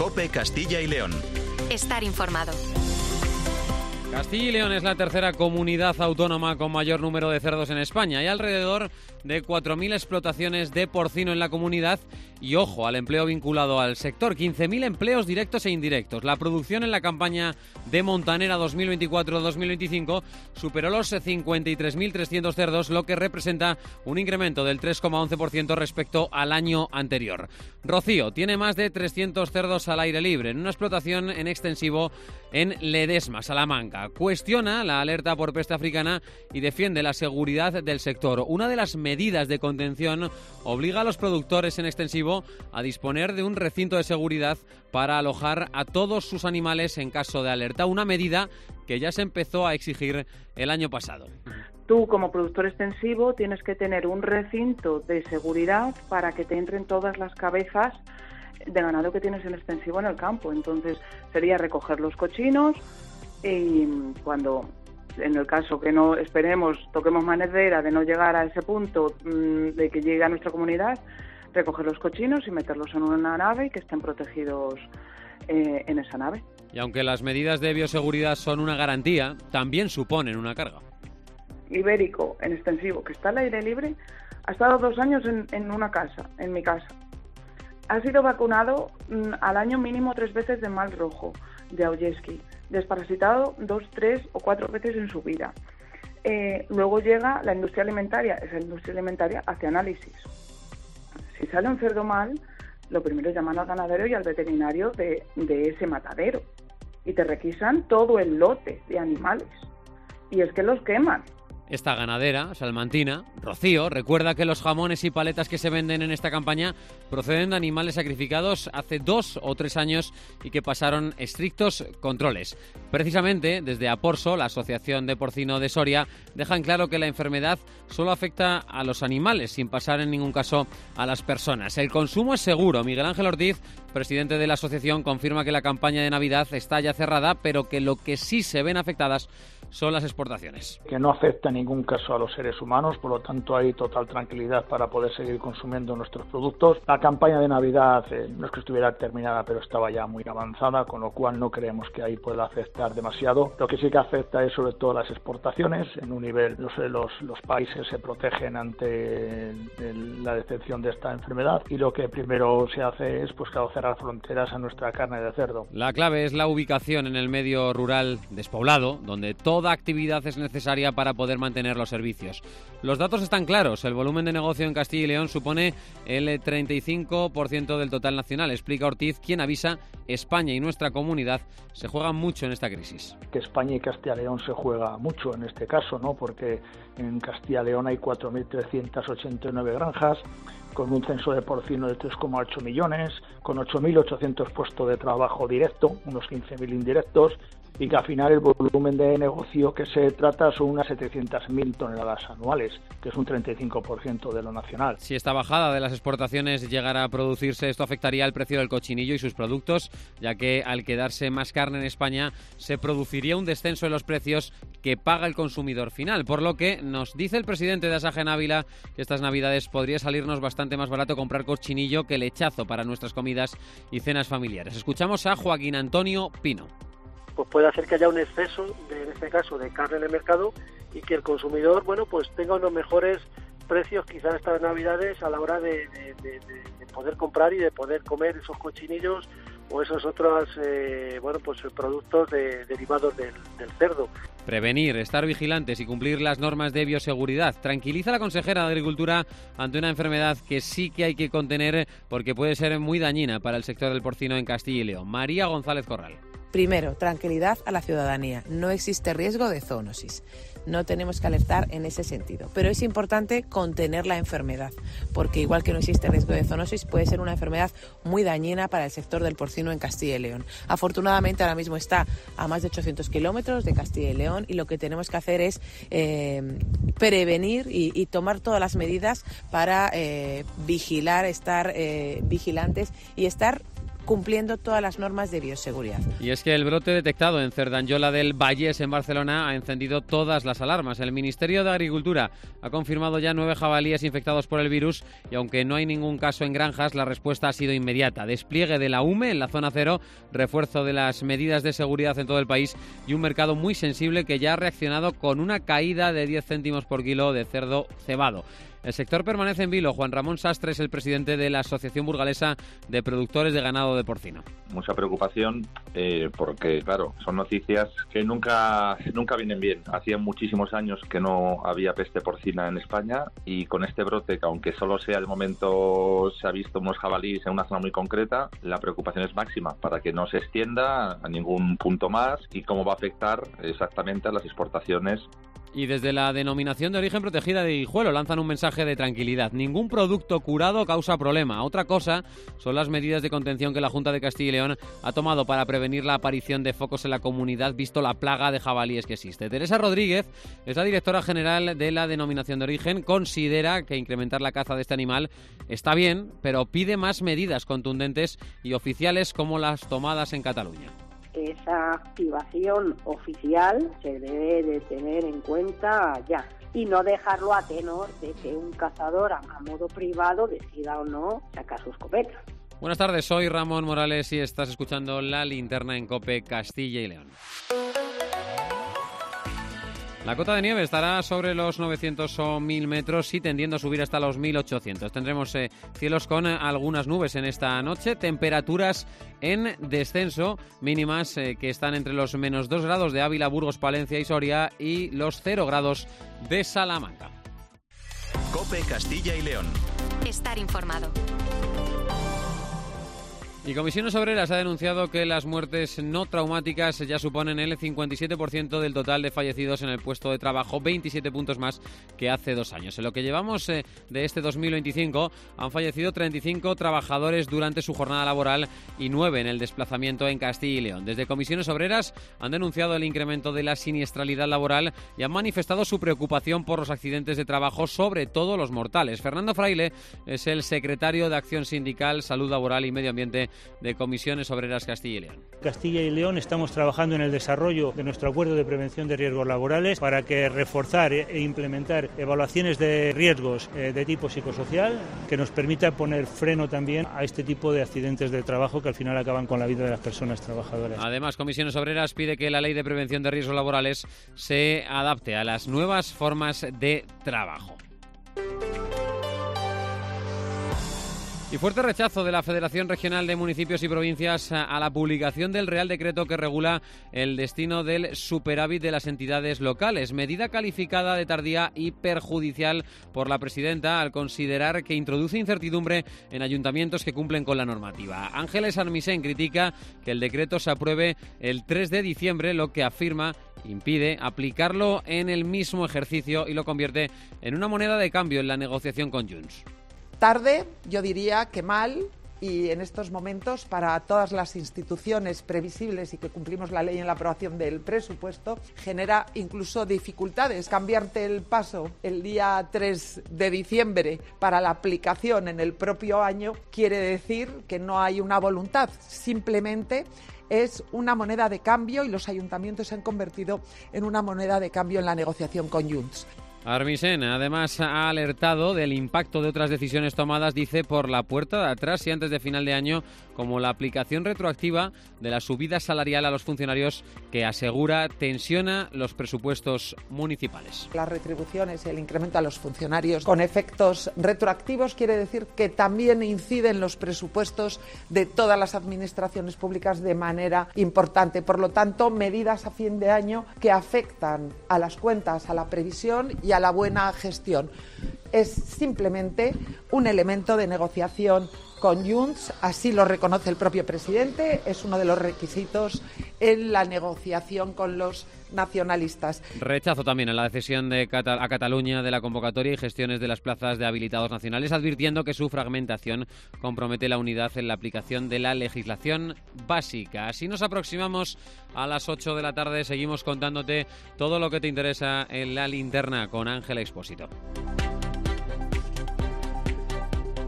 COPE Castilla y León. Estar informado. Castilla y León es la tercera comunidad autónoma con mayor número de cerdos en España. Hay alrededor de 4.000 explotaciones de porcino en la comunidad y, ojo, al empleo vinculado al sector, 15.000 empleos directos e indirectos. La producción en la campaña de Montanera 2024-2025 superó los 53.300 cerdos, lo que representa un incremento del 3,11% respecto al año anterior. Rocío tiene más de 300 cerdos al aire libre en una explotación en extensivo en Ledesma, Salamanca. Cuestiona la alerta por peste africana y defiende la seguridad del sector. Una de las medidas de contención obliga a los productores en extensivo a disponer de un recinto de seguridad para alojar a todos sus animales en caso de alerta. Una medida que ya se empezó a exigir el año pasado. Tú, como productor extensivo, tienes que tener un recinto de seguridad para que te entren todas las cabezas de ganado que tienes en extensivo en el campo. Entonces, sería recoger los cochinos y cuando, en el caso que no esperemos, toquemos madera de no llegar a ese punto de que llegue a nuestra comunidad, recoger los cochinos y meterlos en una nave y que estén protegidos en esa nave. Y aunque las medidas de bioseguridad son una garantía, también suponen una carga. Ibérico, en extensivo, que está al aire libre, ha estado 2 años en una casa, en mi casa. Ha sido vacunado al año mínimo 3 veces de mal rojo, de Aujeszky, desparasitado 2, 3 o 4 veces en su vida. Luego llega la industria alimentaria, esa industria alimentaria hace análisis. Si sale un cerdo mal, lo primero llaman al ganadero y al veterinario de ese matadero y te requisan todo el lote de animales. Y es que los queman. Esta ganadera salmantina, Rocío, recuerda que los jamones y paletas que se venden en esta campaña proceden de animales sacrificados hace 2 o 3 años y que pasaron estrictos controles. Precisamente, desde Aporso, la Asociación de Porcino de Soria, dejan claro que la enfermedad solo afecta a los animales, sin pasar en ningún caso a las personas. El consumo es seguro. Miguel Ángel Ortiz, presidente de la asociación, confirma que la campaña de Navidad está ya cerrada, pero que lo que sí se ven afectadas son las exportaciones. Que no afecta en ningún caso a los seres humanos, por lo tanto hay total tranquilidad para poder seguir consumiendo nuestros productos. La campaña de Navidad no es que estuviera terminada, pero estaba ya muy avanzada, con lo cual no creemos que ahí pueda afectar demasiado. Lo que sí que afecta es sobre todo las exportaciones. En un nivel, los países se protegen ante la detección de esta enfermedad y lo que primero se hace es cerrar fronteras a nuestra carne de cerdo. La clave es la ubicación en el medio rural despoblado, donde toda actividad es necesaria para poder mantener los servicios. Los datos están claros. El volumen de negocio en Castilla y León supone el 35% del total nacional. Explica Ortiz, quien avisa: España y nuestra comunidad se juegan mucho en esta crisis. Que España y Castilla y León se juega mucho en este caso, ¿no? Porque en Castilla y León hay 4.389 granjas, con un censo de porcino de 3,8 millones, con 8.800 puestos de trabajo directo, unos 15.000 indirectos, y que al final el volumen de negocio que se trata son unas 700.000 toneladas anuales, que es un 35% de lo nacional. Si esta bajada de las exportaciones llegara a producirse, esto afectaría al precio del cochinillo y sus productos, ya que al quedarse más carne en España se produciría un descenso en los precios que paga el consumidor final, por lo que nos dice el presidente de Asaja en Ávila que estas navidades podría salirnos bastante más barato comprar cochinillo que lechazo para nuestras comidas y cenas familiares. Escuchamos a Joaquín Antonio Pino. Pues puede hacer que haya un exceso, en este caso, de carne en el mercado y que el consumidor, tenga unos mejores precios quizás estas navidades a la hora de poder comprar y de poder comer esos cochinillos o esos otros productos derivados del cerdo. Prevenir, estar vigilantes y cumplir las normas de bioseguridad. Tranquiliza la consejera de Agricultura ante una enfermedad que sí que hay que contener porque puede ser muy dañina para el sector del porcino en Castilla y León. María González Corral. Primero, tranquilidad a la ciudadanía. No existe riesgo de zoonosis. No tenemos que alertar en ese sentido. Pero es importante contener la enfermedad, porque igual que no existe riesgo de zoonosis, puede ser una enfermedad muy dañina para el sector del porcino en Castilla y León. Afortunadamente, ahora mismo está a más de 800 kilómetros de Castilla y León y lo que tenemos que hacer es prevenir y tomar todas las medidas para vigilar, estar vigilantes y estar cumpliendo todas las normas de bioseguridad. Y es que el brote detectado en Cerdanyola del Vallès, en Barcelona, ha encendido todas las alarmas. El Ministerio de Agricultura ha confirmado ya 9 jabalíes infectados por el virus y aunque no hay ningún caso en granjas, la respuesta ha sido inmediata. Despliegue de la UME en la zona cero, refuerzo de las medidas de seguridad en todo el país y un mercado muy sensible que ya ha reaccionado con una caída de 10 céntimos por kilo de cerdo cebado. El sector permanece en vilo. Juan Ramón Sastre es el presidente de la Asociación Burgalesa de Productores de Ganado de Porcino. Mucha preocupación porque, claro, son noticias que nunca vienen bien. Hacía muchísimos años que no había peste porcina en España y con este brote, que aunque solo sea de momento se ha visto unos jabalíes en una zona muy concreta, la preocupación es máxima para que no se extienda a ningún punto más y cómo va a afectar exactamente a las exportaciones. Y desde la Denominación de Origen Protegida de Guijuelo lanzan un mensaje de tranquilidad. Ningún producto curado causa problema. Otra cosa son las medidas de contención que la Junta de Castilla y León ha tomado para prevenir la aparición de focos en la comunidad, visto la plaga de jabalíes que existe. Teresa Rodríguez es la directora general de la Denominación de Origen. Considera que incrementar la caza de este animal está bien, pero pide más medidas contundentes y oficiales como las tomadas en Cataluña. Esa activación oficial se debe de tener en cuenta ya y no dejarlo a tenor de que un cazador a modo privado decida o no sacar su escopeta. Buenas tardes, soy Ramón Morales y estás escuchando La Linterna en COPE Castilla y León. La cota de nieve estará sobre los 900 o 1000 metros y tendiendo a subir hasta los 1800. Tendremos cielos con algunas nubes en esta noche, temperaturas en descenso, mínimas que están entre los menos 2 grados de Ávila, Burgos, Palencia y Soria y los 0 grados de Salamanca. COPE Castilla y León. Estar informado. Y Comisiones Obreras ha denunciado que las muertes no traumáticas ya suponen el 57% del total de fallecidos en el puesto de trabajo, 27 puntos más que hace 2 años. En lo que llevamos de este 2025 han fallecido 35 trabajadores durante su jornada laboral y 9 en el desplazamiento en Castilla y León. Desde Comisiones Obreras han denunciado el incremento de la siniestralidad laboral y han manifestado su preocupación por los accidentes de trabajo, sobre todo los mortales. Fernando Fraile es el secretario de Acción Sindical, Salud Laboral y Medio Ambiente de Comisiones Obreras Castilla y León. Castilla y León estamos trabajando en el desarrollo de nuestro acuerdo de prevención de riesgos laborales para que reforzar e implementar evaluaciones de riesgos de tipo psicosocial que nos permita poner freno también a este tipo de accidentes de trabajo que al final acaban con la vida de las personas trabajadoras. Además, Comisiones Obreras pide que la Ley de Prevención de Riesgos Laborales se adapte a las nuevas formas de trabajo. Y fuerte rechazo de la Federación Regional de Municipios y Provincias a la publicación del Real Decreto que regula el destino del superávit de las entidades locales. Medida calificada de tardía y perjudicial por la presidenta al considerar que introduce incertidumbre en ayuntamientos que cumplen con la normativa. Ángeles Armisen critica que el decreto se apruebe el 3 de diciembre, lo que afirma impide aplicarlo en el mismo ejercicio y lo convierte en una moneda de cambio en la negociación con Junts. Tarde, yo diría que mal, y en estos momentos para todas las instituciones previsibles y que cumplimos la ley en la aprobación del presupuesto, genera incluso dificultades. Cambiarte el paso el día 3 de diciembre para la aplicación en el propio año quiere decir que no hay una voluntad, simplemente es una moneda de cambio y los ayuntamientos se han convertido en una moneda de cambio en la negociación con Junts. Armisen además ha alertado del impacto de otras decisiones tomadas, dice, por la puerta de atrás y antes de final de año, como la aplicación retroactiva de la subida salarial a los funcionarios que asegura tensiona los presupuestos municipales. Las retribuciones y el incremento a los funcionarios con efectos retroactivos quiere decir que también inciden los presupuestos de todas las administraciones públicas de manera importante. Por lo tanto, medidas a fin de año que afectan a las cuentas, a la previsión y a la buena gestión. Es simplemente un elemento de negociación con Junts, así lo reconoce el propio presidente, es uno de los requisitos en la negociación con los nacionalistas. Rechazo también a la decisión a Cataluña de la convocatoria y gestiones de las plazas de habilitados nacionales, advirtiendo que su fragmentación compromete la unidad en la aplicación de la legislación básica. Así nos aproximamos a las 8 de la tarde, seguimos contándote todo lo que te interesa en La Linterna con Ángela Expósito.